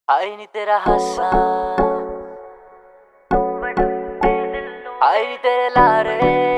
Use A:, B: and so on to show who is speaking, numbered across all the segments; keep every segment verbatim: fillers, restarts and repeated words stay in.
A: आई नी तेरा हासा, आई नी तेरे लारे,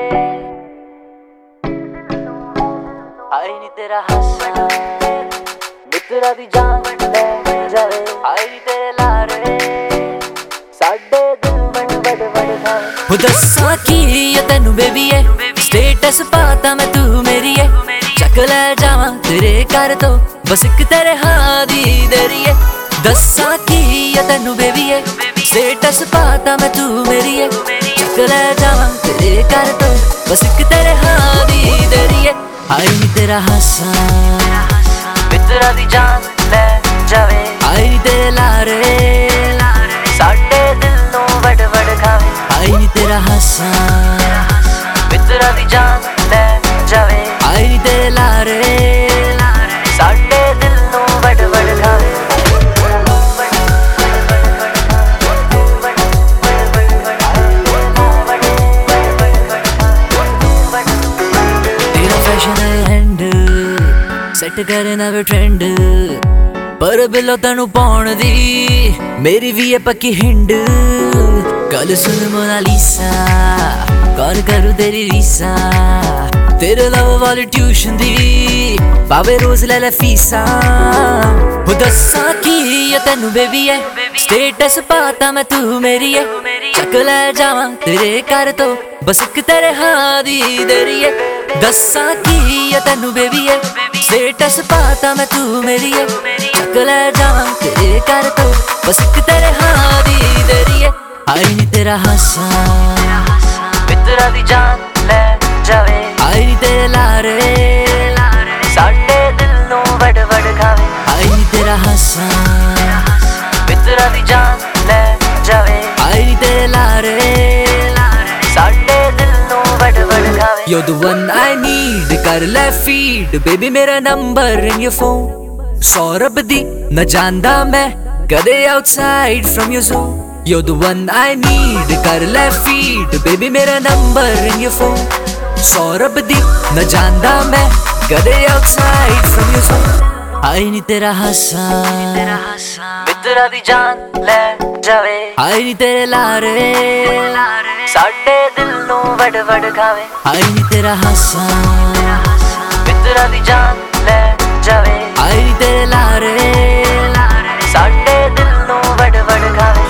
A: आई नी तेरा हासा, मित्रा दी जान ले जावे। आई नी तेरे लारे, साडे दिल वड वड वड खावे। हो दस्सां की ये तेनू बेबी है, स्टेटस पाता मैं तू मेरी है। चक ले जावां तेरे घर तो बस एक तेरे हाँ दी देरी है। दस्सां की ये तेनू बेबी है, स्टेटस पाता मैं तू मेरी है। चक ले जावां तेरे घर तो बस एक तेरे हाँ दी देरी है। आई नी तेरा हासा, मित्रा दी जान ले जावे। आई नी तेरे लारे, साडे दिल नू वड वड खावे। आई नी तेरा हासा, मित्रा दी जान ले जावे। आई नी तेरे लारे, साडे दिल नू वड वड खावे। सैट करे नवे ट्रेंड पर बिलो तेनू पाउण दी मेरी भी है पक्की हिंड। गल सुन मोनालिसा, कॉल करूं तेरी रीसा। तेरे लव वाली ट्यूशन दी पावे रोज ले ले फीसा। हो दस्सां की ये तेनू बेबी है, स्टेटस पाता मैं तू मेरी है। चक ले जावां तेरे घर तो बस एक तेरे हाँ दी देरी है। दस्सां की ये तेनू बेबी है, स्टेटस पाता मैं तू मेरी है। चक ले जावां तेरे घर तो बस एक तेरे हाँ दी देरी है। आई नी तेरा हासा, मित्रा दी जान ले जावे। आई नी तेरे लारे, साडे दिल नू वड वड खावे। आई नी तेरा हासा, मित्रा दी जान ले जावे। आई नी तेरे लारे, साडे दिल नू वड वड खावे। You're the one I need, कर ले फीड बेबी मेरा number in your phone। Saurabh दी न जानदा मैं कदे outside from your zone। You're the one I need, कर ले फीड बेबी मेरा number in your phone। Saurabh दी न जानदा मैं कदे outside from your zone। आई नी तेरा हासा, मित्रा दी जान ले जावे। आई नी तेरे लारे, साडे दिल नू वड वड खावे। आई नी तेरा हासा, मित्रा दी जान ले जावे। आई नी तेरे लारे, साडे दिल नू वड वड खावे।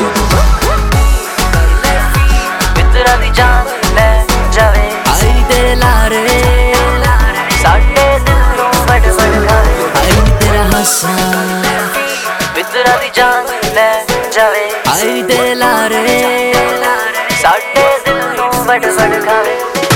A: मित्रा दी जान ले जावे। आई नी तेरे लारे, साडे दिल नू वड वड खावे। आई नी तेरा हासा, मित्रा दी जान ले जावे। आई नी तेरे लारे, साडे दिल नू वड वड खावे।